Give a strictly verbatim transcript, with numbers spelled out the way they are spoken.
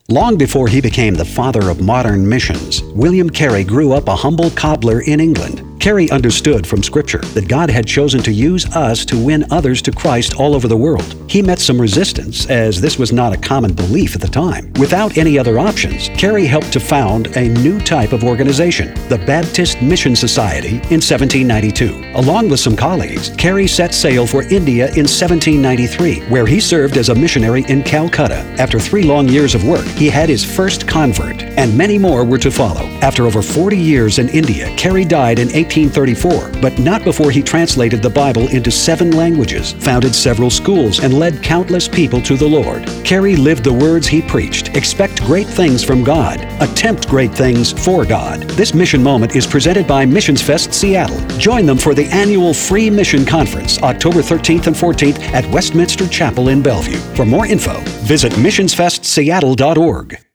Long before he became the father of modern missions, William Carey grew up a humble cobbler in England. Carey understood from Scripture that God had chosen to use us to win others to Christ all over the world. He met some resistance, as this was not a common belief at the time. Without any other options, Carey helped to found a new type of organization, the Baptist Mission Society, in seventeen ninety-two. Along with some colleagues, Carey set sail for India in seventeen ninety-three, where he served as a missionary in Calcutta. After three long years of work, he had his first convert, and many more were to follow. After over forty years in India, Carey died in eighteen thirty-four, but not before he translated the Bible into seven languages, founded several schools, and led countless people to the Lord. Carey lived the words he preached. Expect great things from God. Attempt great things for God. This mission moment is presented by Missions Fest Seattle. Join them for the annual Free Mission Conference, October thirteenth and fourteenth at Westminster Chapel in Bellevue. For more info, visit missionsfest seattle dot org.